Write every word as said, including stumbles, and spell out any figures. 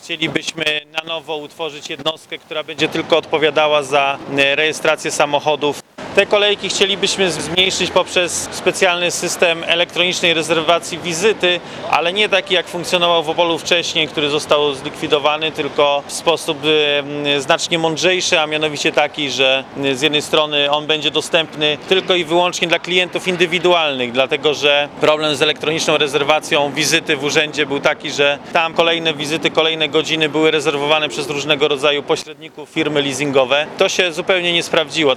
Chcielibyśmy na nowo utworzyć jednostkę, która będzie tylko odpowiadała za rejestrację samochodów. Te kolejki chcielibyśmy zmniejszyć poprzez specjalny system elektronicznej rezerwacji wizyty, ale nie taki jak funkcjonował w Opolu wcześniej, który został zlikwidowany, tylko w sposób znacznie mądrzejszy, a mianowicie taki, że z jednej strony on będzie dostępny tylko i wyłącznie dla klientów indywidualnych, dlatego że problem z elektroniczną rezerwacją wizyty w urzędzie był taki, że tam kolejne wizyty, kolejne godziny były rezerwowane przez różnego rodzaju pośredników, firmy leasingowe. To się zupełnie nie sprawdziło.